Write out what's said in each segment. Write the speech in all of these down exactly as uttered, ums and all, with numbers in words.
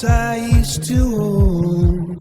place I used to own.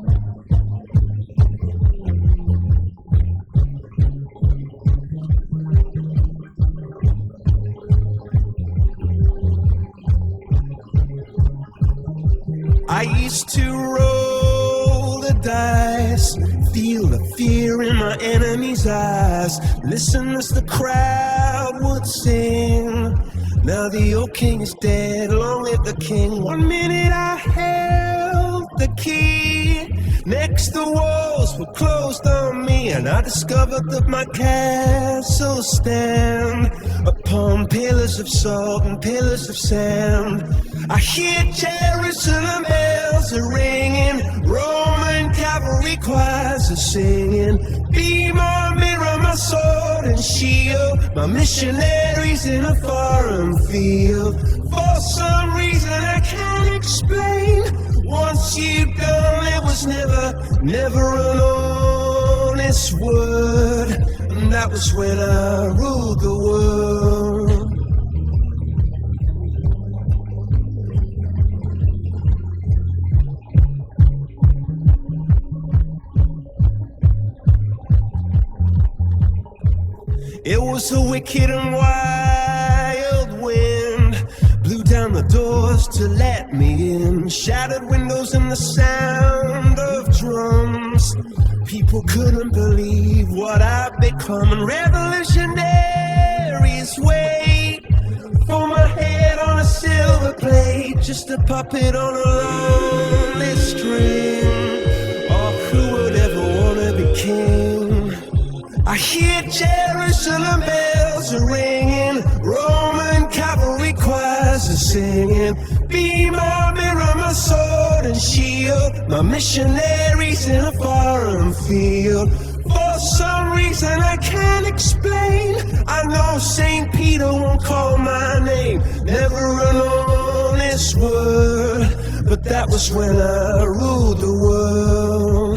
I used to roll the dice, feel the fear in my enemy's eyes, listen as the crowd would sing. Now the old king is dead, long live the king. One minute I held the key, next the walls were closed on me, and I discovered that my castle stand upon pillars of salt and pillars of sand. I hear Jerusalem bells are ringing, Roman cavalry choirs are singing. Be my mirror, my sword and shield, my missionaries in a foreign field. For some reason I can't explain, once you've gone there was never, never an honest word, and that was when I ruled the world. It was a wicked and wild wind, blew down the doors to let me in, shattered windows and the sound of drums. People couldn't believe what I'd become, and revolutionaries wait for my head on a silver plate, just a puppet on a lonely string. Oh, who would ever wanna be king? I hear Jerusalem bells are ringing, Roman cavalry choirs are singing. Be my mirror, my sword and shield, my missionaries in a foreign field. For some reason I can't explain, I know Saint Peter won't call my name, never an honest word, but that was when I ruled the world.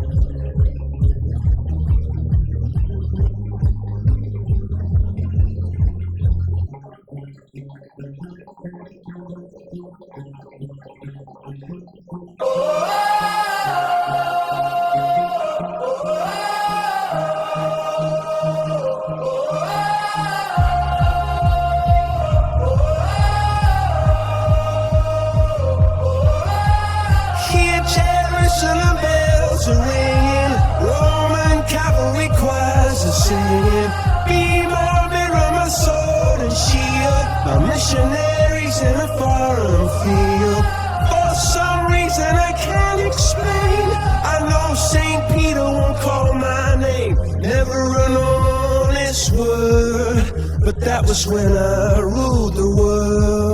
Hear Jerusalem bells are ringing, Roman cavalry choirs are singing. Be my mirror, my sword and shield, my missionaries in a foreign field. For some reason I can't explain, I know Saint Peter won't call my name, never an honest word, but that was when I ruled the world.